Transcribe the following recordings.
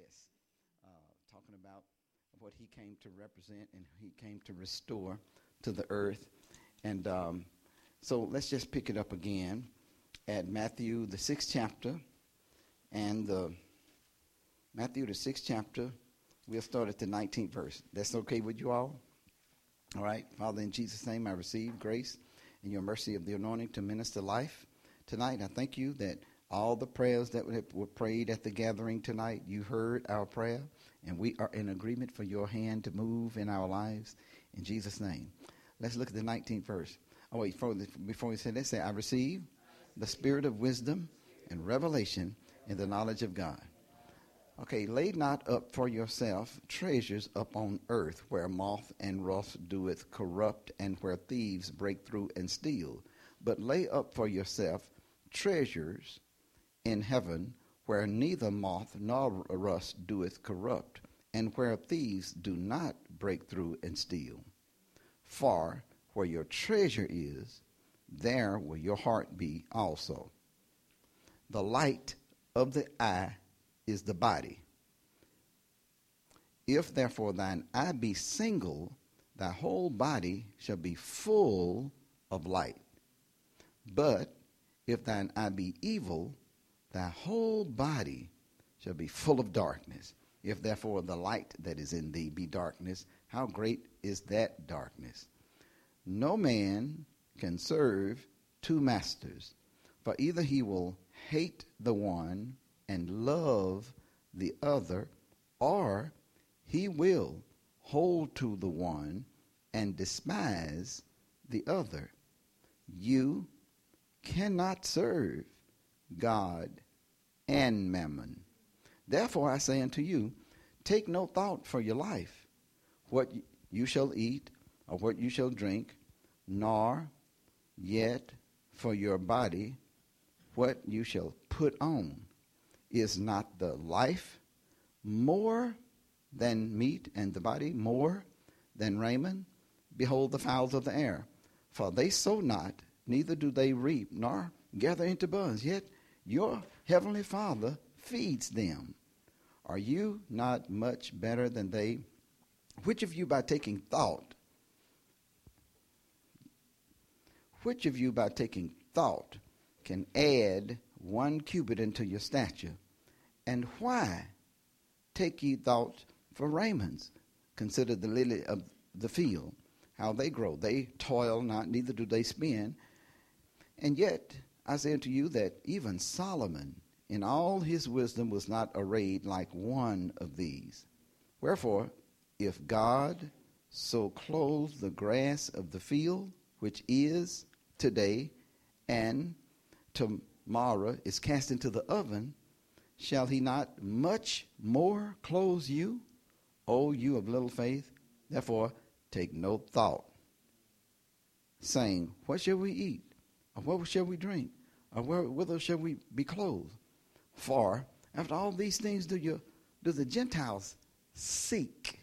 Yes. Talking about what he came to represent and he came to restore to the earth. And so let's just pick it up again at Matthew, the 6th chapter. And Matthew, the 6th chapter, we'll start at the 19th verse. That's okay with you all? All right. Father, in Jesus' name, I receive grace and your mercy of the anointing to minister life tonight. I thank you that all the prayers that were prayed at the gathering tonight, you heard our prayer, and we are in agreement for your hand to move in our lives in Jesus' name. Let's look at the 19th verse. Oh, wait, before we say that, say, I receive the spirit of wisdom and revelation in the knowledge of God. Okay, lay not up for yourself treasures upon earth, where moth and rust doeth corrupt, and where thieves break through and steal. But lay up for yourself treasures in heaven, where neither moth nor rust doeth corrupt, and where thieves do not break through and steal. For where your treasure is, there will your heart be also. The light of the eye is the body. If therefore thine eye be single, thy whole body shall be full of light. But if thine eye be evil, thy whole body shall be full of darkness. If therefore the light that is in thee be darkness, how great is that darkness? No man can serve two masters, for either he will hate the one and love the other, or he will hold to the one and despise the other. You cannot serve God and mammon. Therefore I say unto you, take no thought for your life, what you shall eat or what you shall drink, nor yet for your body what you shall put on. Is not the life more than meat, and the body more than raiment? Behold the fowls of the air, for they sow not, neither do they reap, nor gather into barns, yet your heavenly Father feeds them. Are you not much better than they? Which of you by taking thought can add 1 cubit into your stature? And why take ye thought for raiments? Consider the lily of the field, how they grow. They toil not, neither do they spin. And yet I say unto you that even Solomon in all his wisdom was not arrayed like one of these. Wherefore, if God so clothe the grass of the field, which is today and tomorrow is cast into the oven, shall he not much more clothe you, O you of little faith? Therefore take no thought, saying, what shall we eat? Or what shall we drink? Or whither shall we be clothed? For after all these things do the Gentiles seek.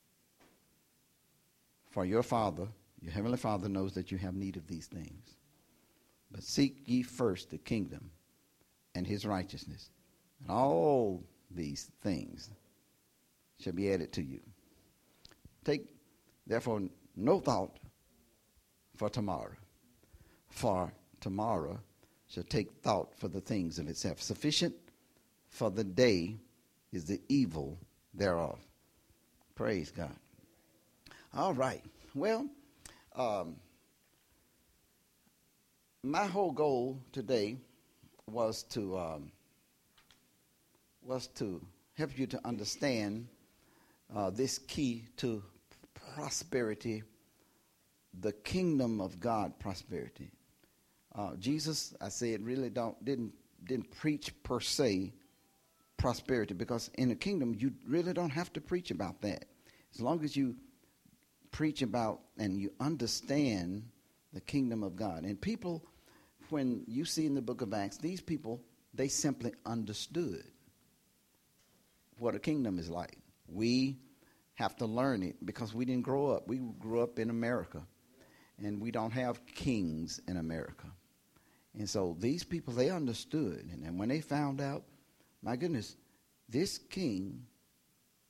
For your Father, your heavenly Father, knows that you have need of these things. But seek ye first the kingdom and his righteousness, and all these things shall be added to you. Take therefore no thought for tomorrow, for tomorrow shall take thought for the things of itself. Sufficient for the day is the evil thereof. Praise God. All right. Well, my whole goal today was to help you to understand this key to prosperity, the kingdom of God prosperity. Jesus, I said, really didn't preach per se prosperity, because in the kingdom you really don't have to preach about that. As long as you preach about and you understand the kingdom of God. And people, when you see in the book of Acts, these people, they simply understood what a kingdom is like. We have to learn it because we didn't grow up. We grew up in America, and we don't have kings in America. And so these people, they understood. And when they found out, my goodness, this king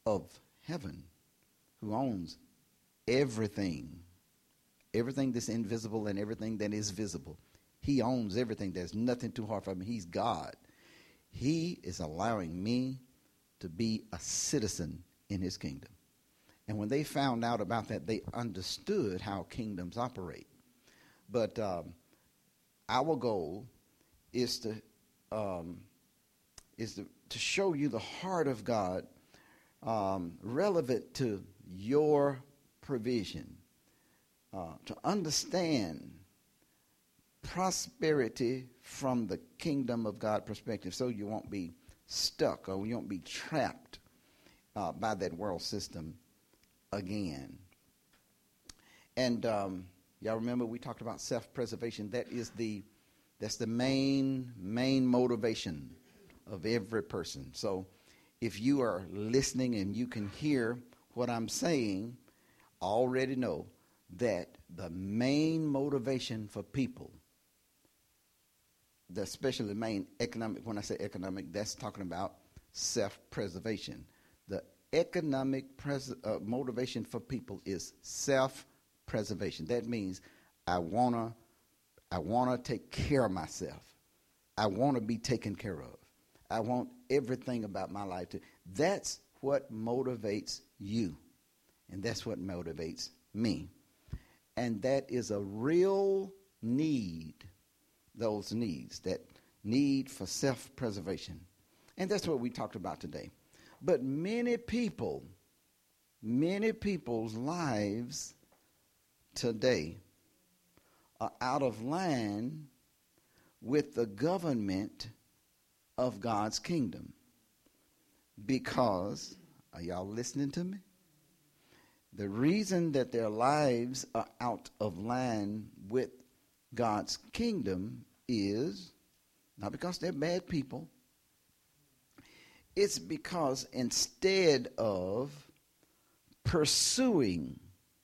of heaven, who owns everything, everything that's invisible and everything that is visible. He owns everything. There's nothing too hard for him. He's God. He is allowing me to be a citizen in his kingdom. And when they found out about that, they understood how kingdoms operate. But our goal is to show you the heart of God, relevant to your provision, to understand prosperity from the kingdom of God perspective, so you won't be stuck or you won't be trapped by that world system again. And y'all remember we talked about self-preservation. That's the main motivation of every person. So if you are listening and you can hear what I'm saying, already know that the main motivation for people, especially the main economic, when I say economic, that's talking about self-preservation. The economic motivation for people is self-preservation. That means I wanna take care of myself. I want to be taken care of. I want everything about my life to. That's what motivates you, and that's what motivates me. And that is a real need, those needs, that need for self-preservation. And that's what we talked about today. But many people's lives today are out of line with the government of God's kingdom. Because, are y'all listening to me? The reason that their lives are out of line with God's kingdom is not because they're bad people. It's because instead of pursuing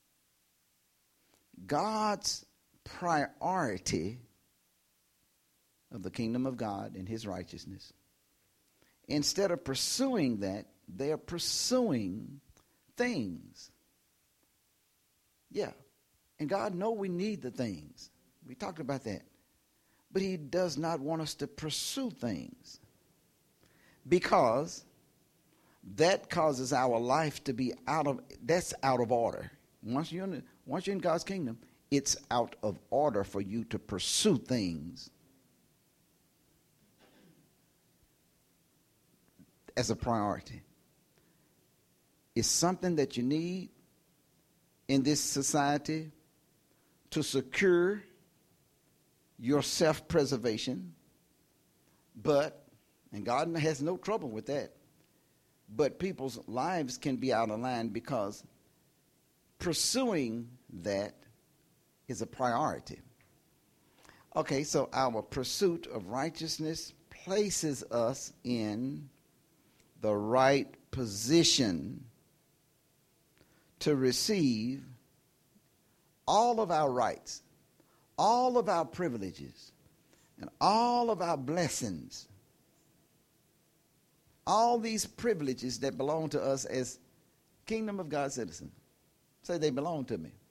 God's priority of the kingdom of God and his righteousness, instead of pursuing that, they are pursuing things. Yeah. And God knows we need the things. We talked about that. But he does not want us to pursue things, because that causes our life to be out of order. Once you're in God's kingdom, it's out of order for you to pursue things as a priority. It's something that you need in this society to secure your self-preservation, and God has no trouble with that, but people's lives can be out of line because pursuing that is a priority. Okay, so our pursuit of righteousness places us in the right position to receive all of our rights, all of our privileges, and all of our blessings, all these privileges that belong to us as kingdom of God citizens. Say, they belong to me.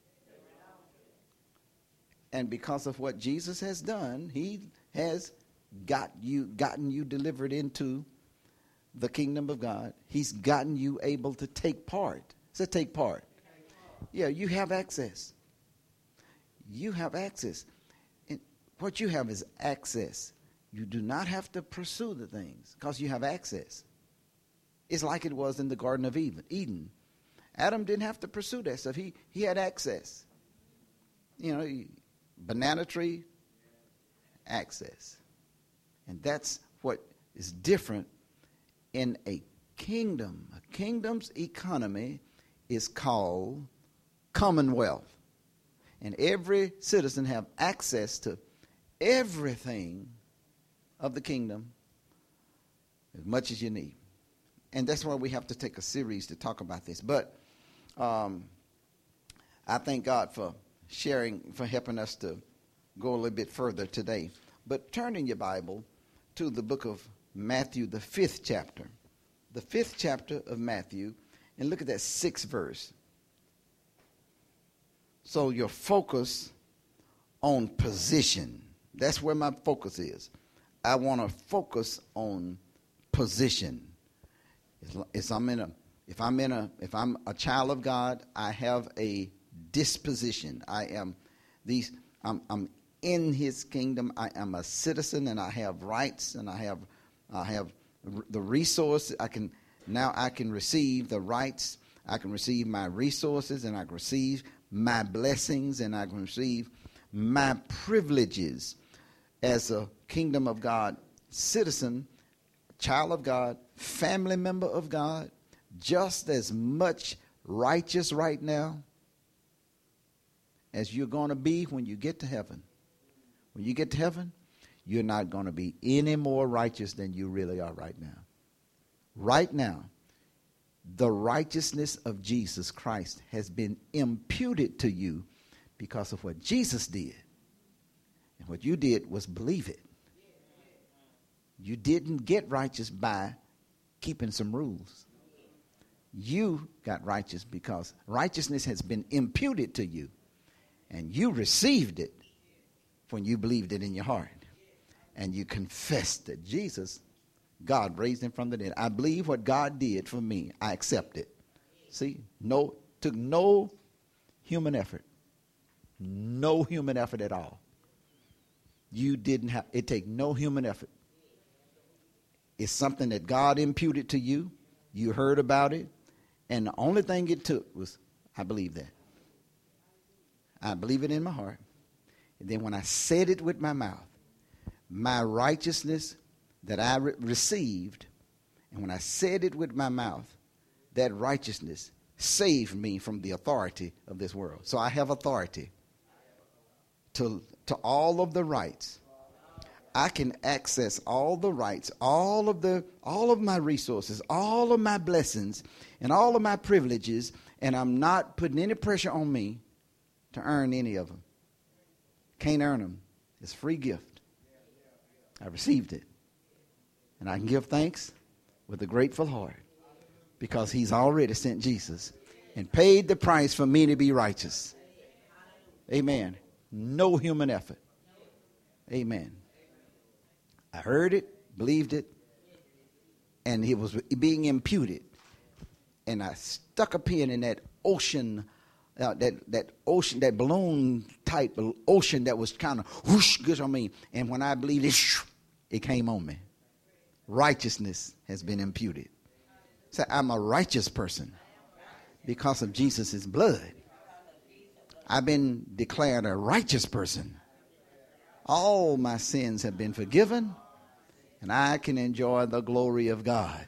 And because of what Jesus has done, he has gotten you delivered into the kingdom of God. He's gotten you able to take part. So take part. Yeah, you have access. You have access. And what you have is access. You do not have to pursue the things because you have access. It's like it was in the Garden of Eden. Adam didn't have to pursue that stuff. He had access. You know, banana tree, access. And that's what is different in a kingdom. A kingdom's economy is called commonwealth. And every citizen have access to everything of the kingdom as much as you need. And that's why we have to take a series to talk about this. But I thank God for helping us to go a little bit further today. But turn in your Bible to the book of Matthew, the 5th chapter. The 5th chapter of Matthew. And look at that 6th verse. So your focus on position. That's where my focus is. I want to focus on position. If I'm a child of God, I have a disposition. I'm in His kingdom. I am a citizen, and I have rights, and I have the resources. I can receive the rights. I can receive my resources, and I can receive my blessings, and I can receive my privileges as a kingdom of God citizen, child of God, family member of God, just as much righteous right now as you're going to be when you get to heaven. When you get to heaven, you're not going to be any more righteous than you really are right now. Right now, the righteousness of Jesus Christ has been imputed to you because of what Jesus did. And what you did was believe it. You didn't get righteous by keeping some rules. You got righteous because righteousness has been imputed to you. And you received it when you believed it in your heart. And you confessed that Jesus, God raised him from the dead. I believe what God did for me. I accept it. See, took no human effort. No human effort at all. You didn't have, it take no human effort. It's something that God imputed to you. You heard about it. And the only thing it took was, I believe that. I believe it in my heart. And then when I said it with my mouth, my righteousness that I received, and when I said it with my mouth, that righteousness saved me from the authority of this world. So I have authority to all of the rights. I can access all the rights, all of my resources, all of my blessings, and all of my privileges, and I'm not putting any pressure on me to earn any of them. Can't earn them. It's a free gift. I received it. And I can give thanks with a grateful heart because he's already sent Jesus and paid the price for me to be righteous. Amen. No human effort. Amen. I heard it, believed it, and it was being imputed. And I stuck a pin in that ocean, that balloon type ocean that was kind of whoosh, and when I believed it, it came on me. Righteousness has been imputed. So I'm a righteous person because of Jesus' blood. I've been declared a righteous person. All my sins have been forgiven, and I can enjoy the glory of God.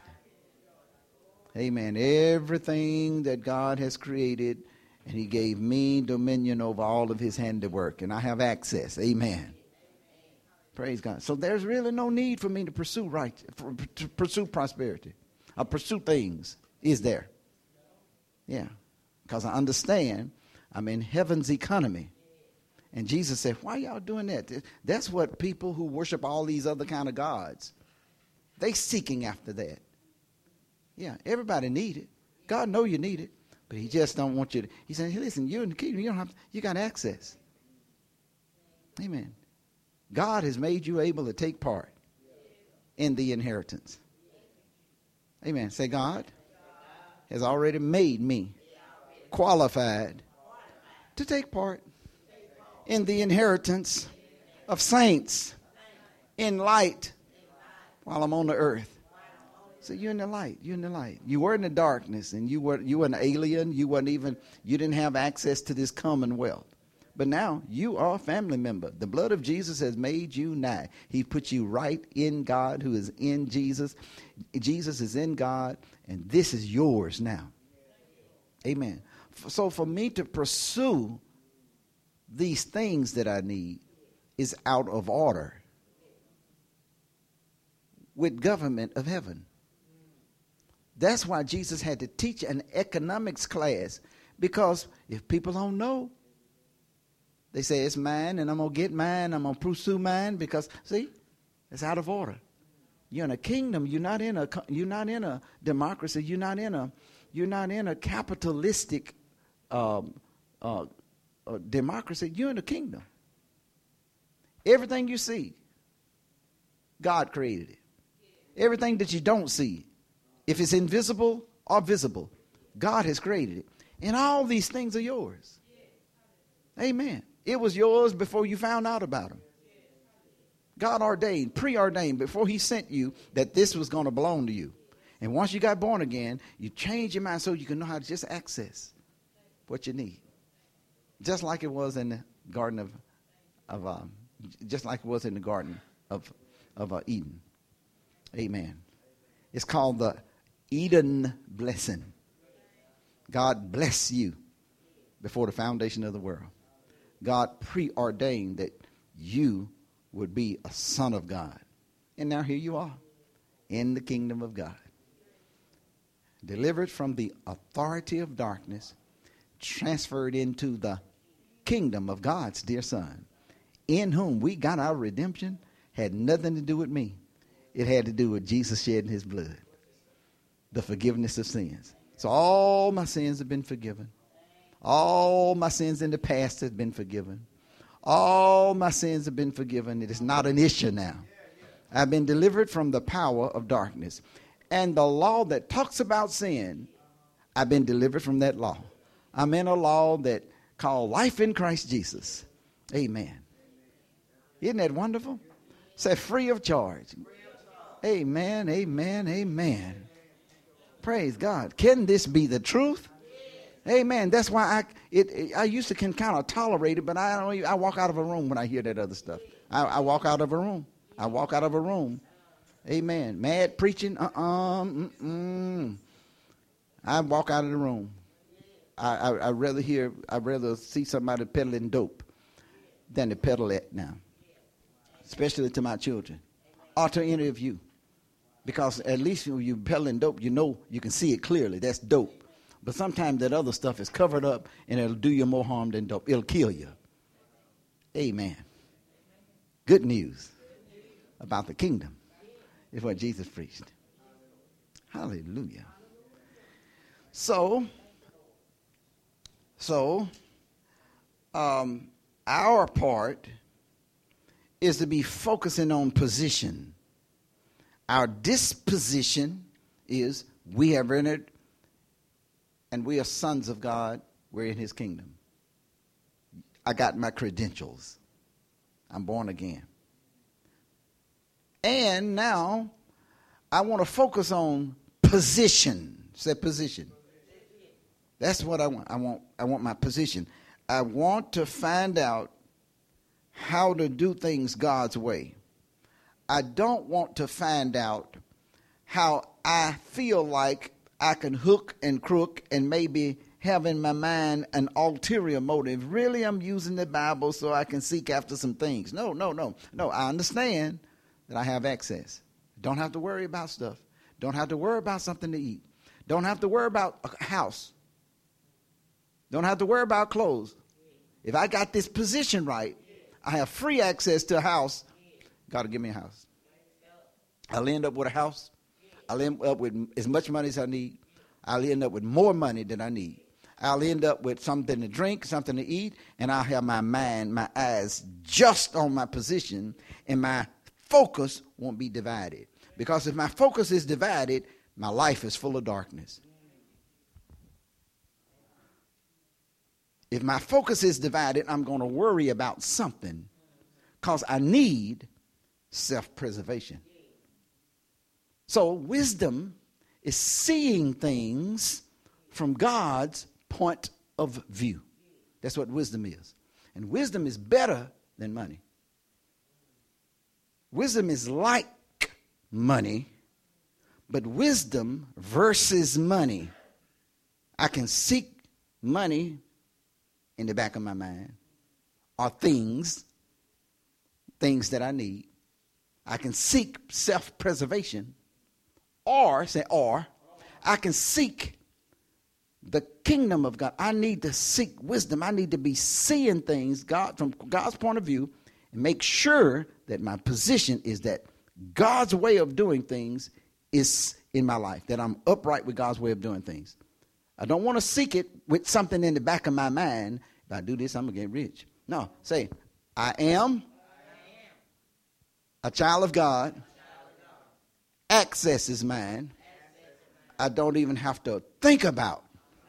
Amen. Everything that God has created, and he gave me dominion over all of his handiwork, and I have access. Amen. Praise God. So there's really no need for me to pursue prosperity or pursue things, is there? Yeah. Because I understand I'm in heaven's economy. And Jesus said, why y'all doing that? That's what people who worship all these other kind of gods, they seeking after that. Yeah, everybody need it. God know you need it, but he just don't want you to. He said, hey, listen, you're in the kingdom. You got access. Amen. God has made you able to take part in the inheritance. Amen. Say, God has already made me qualified to take part in the inheritance of saints in light while I'm on the earth. So you're in the light. You're in the light. You were in the darkness, and you were an alien. You didn't have access to this commonwealth. But now you are a family member. The blood of Jesus has made you nigh. He put you right in God, who is in Jesus. Jesus is in God, and this is yours now. Amen. So for me to pursue these things that I need is out of order with government of heaven. That's why Jesus had to teach an economics class, because if people don't know, they say it's mine and I'm going to get mine, I'm going to pursue mine, because see, it's out of order. You're in a kingdom, you're not in a democracy, you're not in You're not in a capitalistic democracy. You're in the kingdom. Everything you see, God created it. Everything that you don't see, if it's invisible or visible, God has created it. And all these things are yours. Amen. It was yours before you found out about them. God ordained, preordained, before he sent you, that this was going to belong to you. And once you got born again, you change your mind so you can know how to just access what you need. Just like it was in the Garden of Eden. Amen. It's called the Eden blessing. God bless you before the foundation of the world. God preordained that you would be a son of God. And now here you are in the kingdom of God. Delivered from the authority of darkness, transferred into the kingdom of God's dear son, in whom we got our redemption. Had nothing to do with me. It had to do with Jesus shedding his blood. The forgiveness of sins. So all my sins have been forgiven. All my sins in the past have been forgiven. All my sins have been forgiven. It is not an issue now. I've been delivered from the power of darkness. And the law that talks about sin, I've been delivered from that law. I'm in a law that called life in Christ Jesus. Amen. Isn't that wonderful? Set free of charge. Amen, amen, amen. Praise God. Can this be the truth? Amen. That's why I used to can kind of tolerate it, but I walk out of a room when I hear that other stuff. I walk out of a room. I walk out of a room. Amen. Mad preaching. I walk out of the room. I'd rather see somebody peddling dope than to peddle that now. Especially to my children. Or to any of you. Because at least when you're peddling dope, you know you can see it clearly. That's dope. But sometimes that other stuff is covered up and it'll do you more harm than dope. It'll kill you. Amen. Good news about the kingdom is what Jesus preached. Hallelujah. So our part is to be focusing on position. Our disposition is we have entered and we are sons of God. We're in his kingdom. I got my credentials. I'm born again. And now I want to focus on position. Say position. That's what I want. I want my position. I want to find out how to do things God's way. I don't want to find out how I feel like I can hook and crook and maybe have in my mind an ulterior motive. Really, I'm using the Bible so I can seek after some things. No. I understand that I have access. Don't have to worry about stuff. Don't have to worry about something to eat. Don't have to worry about a house. Don't have to worry about clothes. If I got this position right, I have free access to a house. God will give me a house. I'll end up with a house. I'll end up with as much money as I need. I'll end up with more money than I need. I'll end up with something to drink, something to eat, and I'll have my mind, my eyes just on my position, and my focus won't be divided. Because if my focus is divided, my life is full of darkness. If my focus is divided, I'm going to worry about something because I need self-preservation. So wisdom is seeing things from God's point of view. That's what wisdom is. And wisdom is better than money. Wisdom is like money, but wisdom versus money. I can seek money in the back of my mind, or things that I need. I can seek self-preservation, or I can seek the kingdom of God. I need to seek wisdom. I need to be seeing things from God's point of view and make sure that my position is that God's way of doing things is in my life, that I'm upright with God's way of doing things. I don't want to seek it with something in the back of my mind. If I do this, I'm going to get rich. No, say, I am a child of God. Access is mine. I don't even have to think about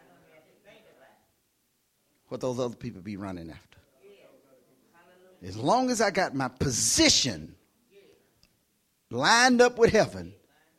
what those other people be running after. As long as I got my position lined up with heaven,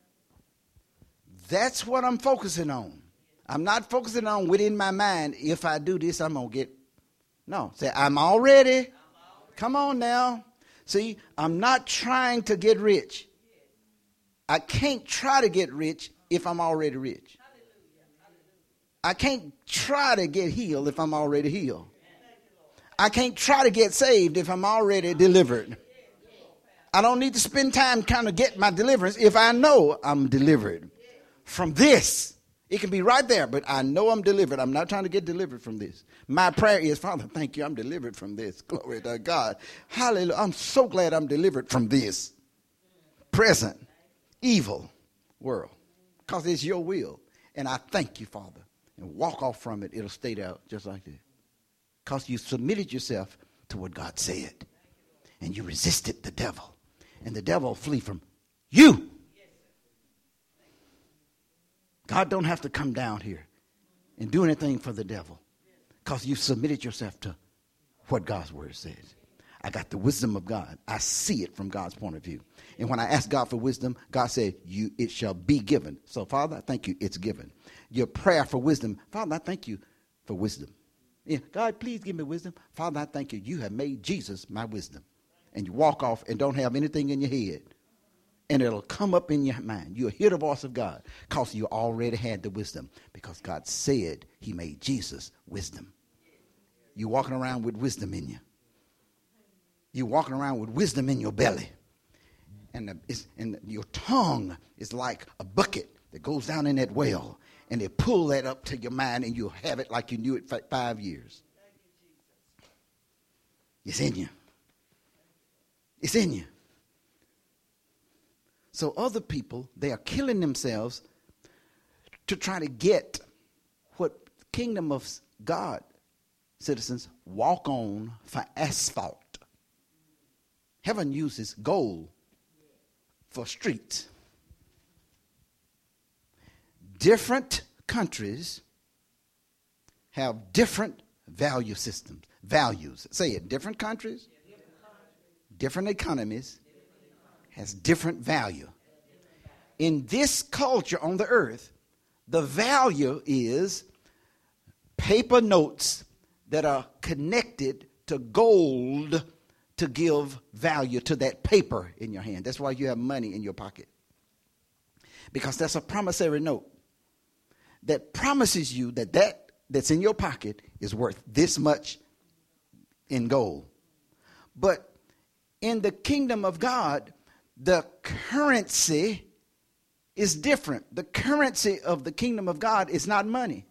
that's what I'm focusing on. I'm not focusing on within my mind, if I do this, I'm going to get. No, say, I'm already. Come on now. See, I'm not trying to get rich. I can't try to get rich if I'm already rich. I can't try to get healed if I'm already healed. I can't try to get saved if I'm already delivered. I don't need to spend time trying to get my deliverance if I know I'm delivered from this. It can be right there, but I know I'm delivered. I'm not trying to get delivered from this. My prayer is, Father, thank you, I'm delivered from this. Glory to God. Hallelujah. I'm so glad I'm delivered from this present evil world, because it's your will. And I thank you, Father. And walk off from it. It'll stay there just like that. Because you submitted yourself to what God said. And you resisted the devil. And the devil will flee from you. God don't have to come down here and do anything for the devil, because you submitted yourself to what God's word says. I got the wisdom of God. I see it from God's point of view. And when I ask God for wisdom, God said, it shall be given. So, Father, I thank you, it's given. Your prayer for wisdom, Father, I thank you for wisdom. Yeah, God, please give me wisdom. Father, I thank you. You have made Jesus my wisdom. And you walk off and don't have anything in your head. And it'll come up in your mind. You'll hear the voice of God because you already had the wisdom. Because God said he made Jesus wisdom. You're walking around with wisdom in you. You're walking around with wisdom in your belly. And your tongue is like a bucket that goes down in that well. And they pull that up to your mind and you'll have it like you knew it for 5 years. It's in you. It's in you. So other people, they are killing themselves to try to get what kingdom of God citizens walk on for asphalt. Heaven uses gold for streets. Different countries have different value systems. Values. Say it. Different countries, different economies, has different value. In this culture on the earth, the value is paper notes that are connected to gold to give value to that paper in your hand. That's why you have money in your pocket. Because that's a promissory note that promises you that's in your pocket is worth this much in gold. But in the kingdom of God, the currency is different. The currency of the kingdom of God is not money.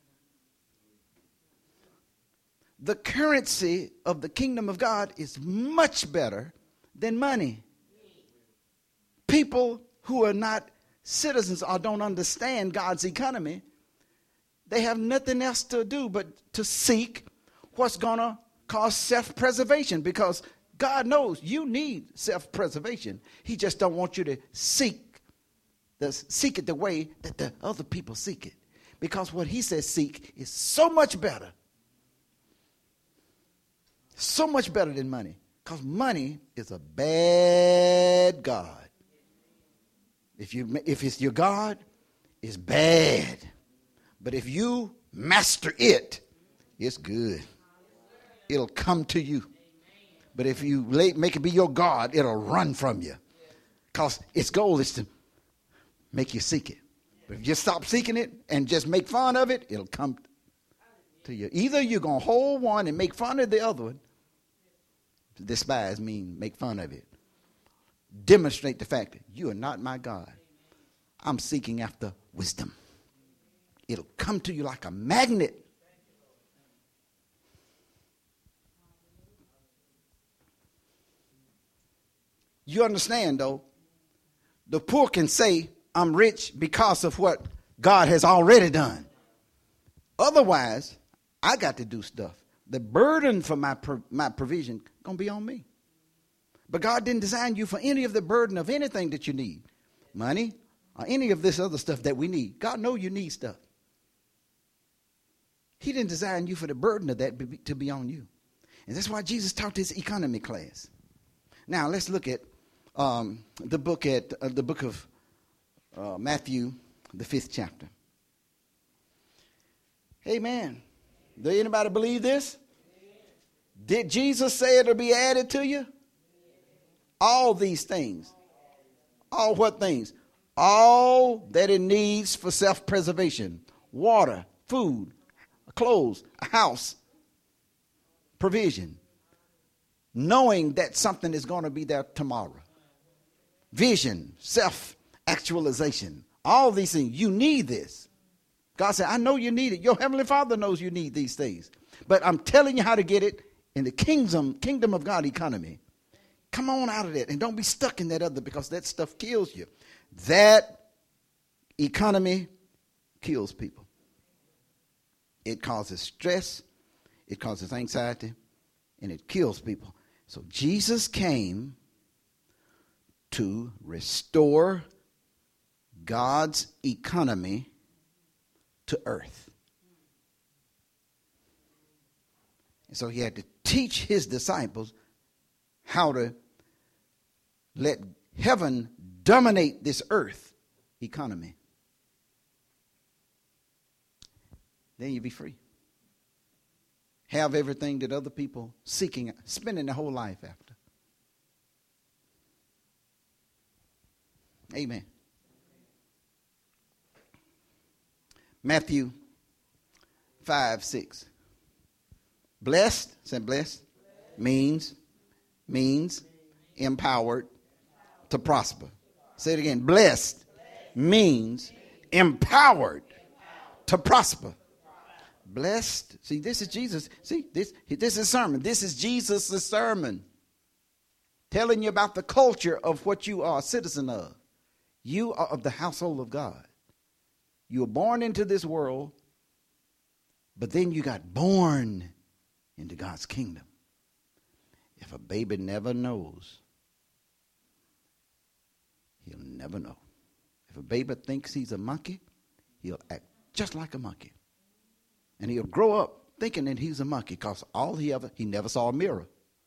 The currency of the kingdom of God is much better than money. People who are not citizens or don't understand God's economy, they have nothing else to do but to seek what's going to cause self-preservation, because God knows you need self-preservation. He just don't want you to seek it the way that the other people seek it. Because what he says seek is so much better. So much better than money. Because money is a bad God. If it's your God, it's bad. But if you master it, it's good. It'll come to you. But if you make it be your God, it'll run from you. Because its goal is to make you seek it. But if you stop seeking it and just make fun of it, it'll come to you. Either you're going to hold one and make fun of the other one. Despise means make fun of it. Demonstrate the fact that you are not my God. I'm seeking after wisdom. It'll come to you like a magnet. You understand, though, the poor can say, I'm rich because of what God has already done. Otherwise, I got to do stuff. The burden for my provision going to be on me. But God didn't design you for any of the burden of anything that you need. Money or any of this other stuff that we need. God knows you need stuff. He didn't design you for the burden of that to be on you. And that's why Jesus taught his economy class. Now let's look at the book of Matthew, the 5th chapter. Amen. Do anybody believe this? Did Jesus say it'll be added to you? All these things. All what things? All that it needs for self-preservation. Water, food, clothes, a house, provision. Knowing that something is going to be there tomorrow. Vision, self-actualization. All these things. You need this. God said, I know you need it. Your Heavenly Father knows you need these things. But I'm telling you how to get it in the kingdom of God economy. Come on out of that and don't be stuck in that other, because that stuff kills you. That economy kills people. It causes stress, it causes anxiety, and it kills people. So Jesus came to restore God's economy to earth. And so he had to teach his disciples how to let heaven dominate this earth economy. Then you'll be free. Have everything that other people seeking, spending their whole life after. Amen. Matthew 5:6. Blessed, say blessed, means empowered to prosper. Say it again. Blessed means empowered to prosper. Blessed. See, this is Jesus. See, this is sermon. This is Jesus' sermon. Telling you about the culture of what you are a citizen of. You are of the household of God. You were born into this world, but then you got born into God's kingdom. If a baby never knows, he'll never know. If a baby thinks he's a monkey, he'll act just like a monkey. And he'll grow up thinking that he's a monkey, because he never saw a mirror.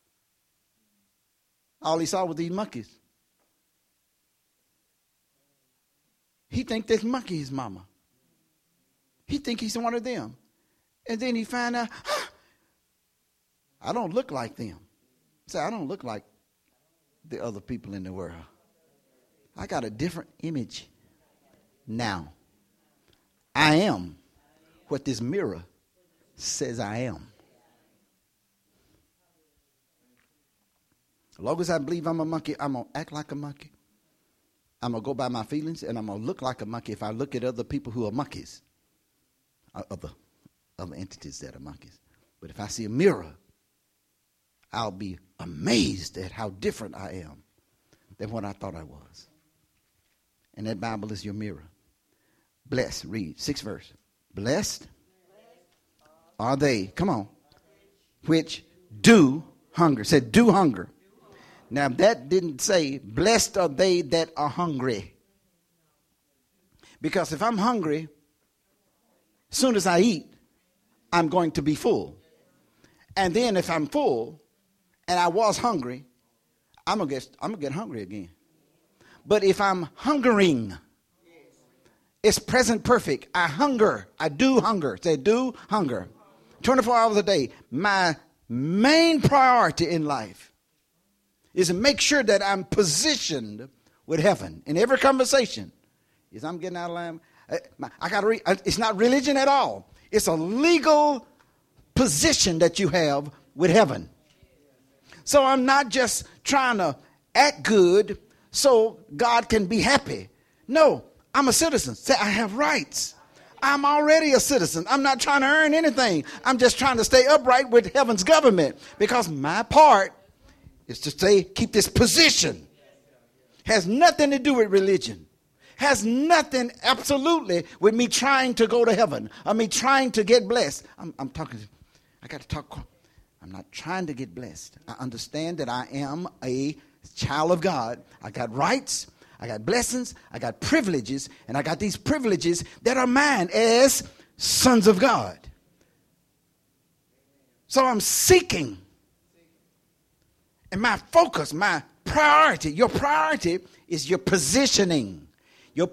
All he saw was these monkeys. He think this monkey is mama. He think he's one of them. And then he find out, I don't look like them. Say, I don't look like the other people in the world. I got a different image now. I am what this mirror says I am. As long as I believe I'm a monkey, I'm going to act like a monkey. I'm going to go by my feelings, and I'm going to look like a monkey if I look at other people who are monkeys. Other entities that are monkeys. But if I see a mirror, I'll be amazed at how different I am than what I thought I was. And that Bible is your mirror. Blessed, read, 6th verse. Blessed are they, come on, which do hunger. Said do hunger. Now that didn't say blessed are they that are hungry. Because if I'm hungry, as soon as I eat, I'm going to be full. And then if I'm full and I was hungry, I'm gonna get hungry again. But if I'm hungering, it's present perfect. I hunger. I do hunger. Say do hunger. 24 hours a day. My main priority in life is to make sure that I'm positioned with heaven. In every conversation, is I'm getting out of line. I got to read. It's not religion at all. It's a legal position that you have with heaven. So I'm not just trying to act good so God can be happy. No, I'm a citizen. Say I have rights. I'm already a citizen. I'm not trying to earn anything. I'm just trying to stay upright with heaven's government, because my part is to keep this position. Has nothing to do with religion. has nothing absolutely with me trying to go to heaven or me trying to get blessed. I'm talking, I got to talk. I'm not trying to get blessed. I understand that I am a child of God. I got rights, I got blessings, I got privileges, and I got these privileges that are mine as sons of God. So I'm seeking. And my focus, my priority, your priority is your positioning. Your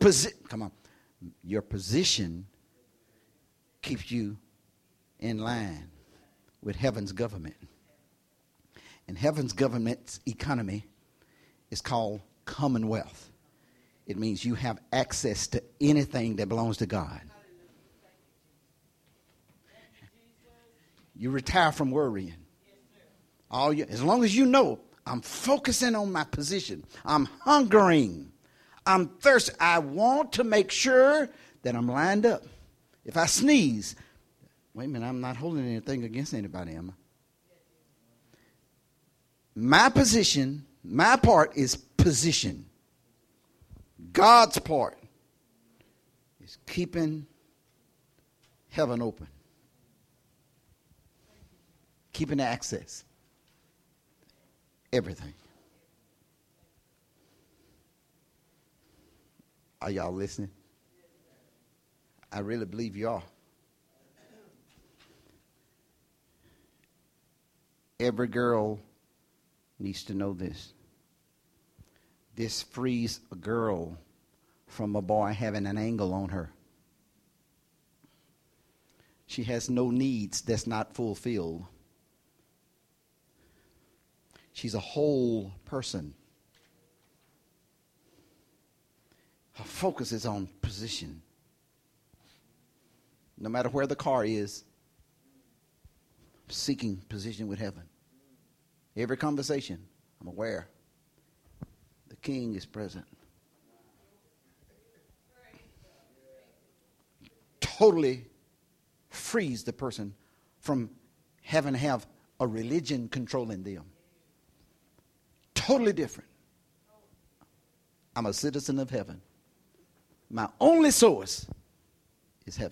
position keeps you in line with heaven's government. And heaven's government's economy is called commonwealth. It means you have access to anything that belongs to God. You retire from worrying. As long as you know, I'm focusing on my position. I'm hungering. I'm thirsty. I want to make sure that I'm lined up. If I sneeze, wait a minute, I'm not holding anything against anybody, am I? My position, my part is position. God's part is keeping heaven open. Keeping the access. Everything. Are y'all listening? I really believe you are. Every girl needs to know this. This frees a girl from a boy having an angle on her. She has no needs that's not fulfilled. She's a whole person. Her focus is on position. No matter where the car is, seeking position with heaven. Every conversation, I'm aware the King is present. Totally frees the person from having to have a religion controlling them. Totally different. I'm a citizen of heaven. My only source is heaven.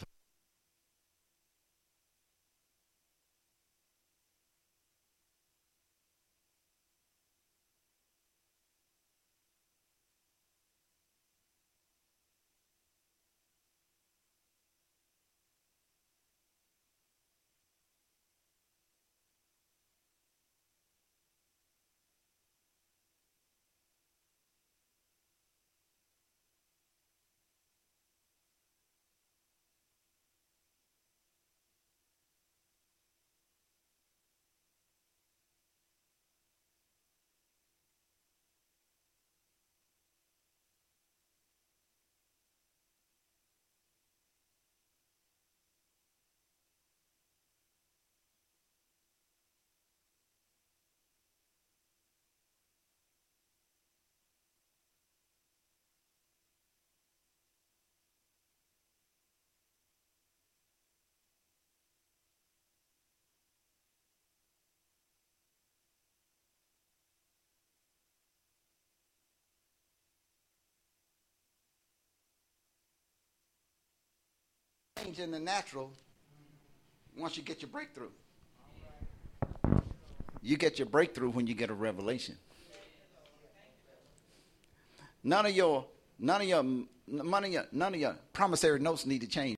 Change in the natural once you get your breakthrough. You get your breakthrough when you get a revelation. None of your promissory notes need to change.